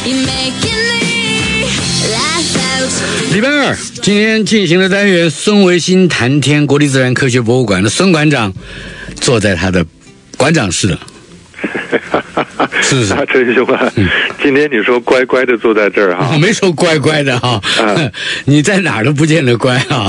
礼拜二，今天进行的单元孙维新谈天，国立自然科学博物馆的孙馆长坐在他的馆长室了。是大春兄啊，今天你说乖乖的坐在这儿哈， 我没说乖乖的哈，你在哪儿都不见得乖啊。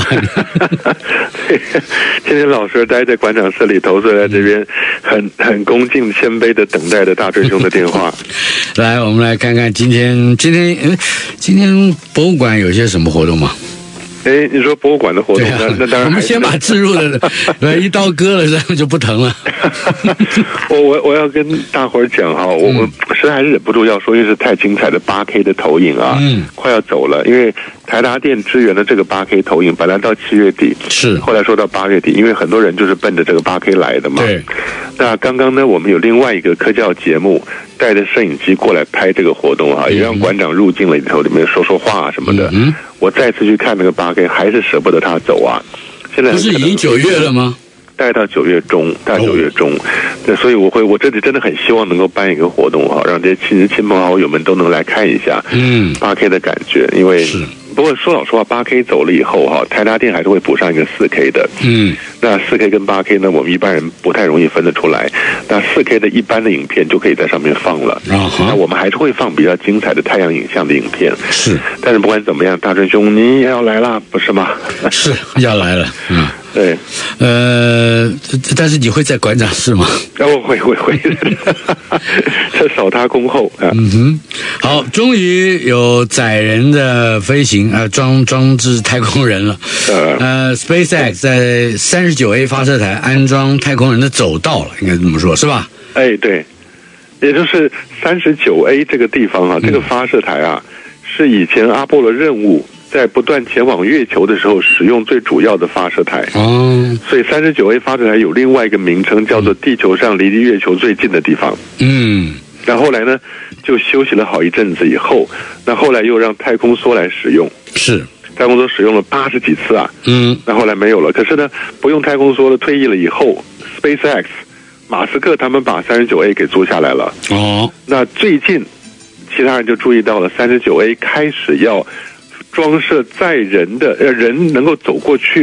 今天老师待在馆长室里头，坐在这边很恭敬谦卑的等待着大春兄的电话。 来，我们来看看今天博物馆有些什么活动吗？ 你说博物馆的活动，那当然。 我们先把置入的一刀割了，这样就不疼了。 我要跟大伙儿讲哈，我实在还是忍不住要说，因为是太精彩的 8K 的投影啊，快要走了。因为台达电支援的这个 8K 投影，本来到7月底， 是后来说到8月底，因为很多人就是奔着这个 8K 来的嘛。 对。 那刚刚呢，我们有另外一个科教节目，带着摄影机过来拍这个活动啊，也让馆长入境了里头，里面说说话什么的。我再次去看那个8K，还是舍不得他走啊。现在不是已经9月了吗？ 大概到9月中，对，所以我这里真的很希望能够办一个活动哈，让这些亲朋好友们都能来看一下8K 的感觉，因为不过说老实话，8K 走了以后哈，台达电还是会补上一个4K 的。那4K 跟8K 呢，我们一般人不太容易分得出来。那4K 的一般的影片就可以在上面放了。那我们还是会放比较精彩的太阳影像的影片。是，但是不管怎么样，大春兄你也要来啦，不是吗？ 是要来了。 对， 但是你会在馆长室吗？ 我会，这扫他恭候啊。 好，终于有载人的飞行装置太空人了。SpaceX 在39A 发射台安装太空人的走道了，应该这么说，是吧？对， 也就是39A 这个地方啊，这个发射台啊，是以前阿波罗任务在不断前往月球的时候使用最主要的发射台。所以39A 发射台有另外一个名称，叫做地球上离月球最近的地方。那后来呢，就休息了好一阵子以后，那后来又让太空梭来使用。是。太空梭使用了80几次啊，那后来没有了。可是呢，不用太空梭了，退役了以后 ，SpaceX 马斯克他们把39A 给租下来了。那最近其他人就注意到了39A 开始要装设载人的人能够走过去。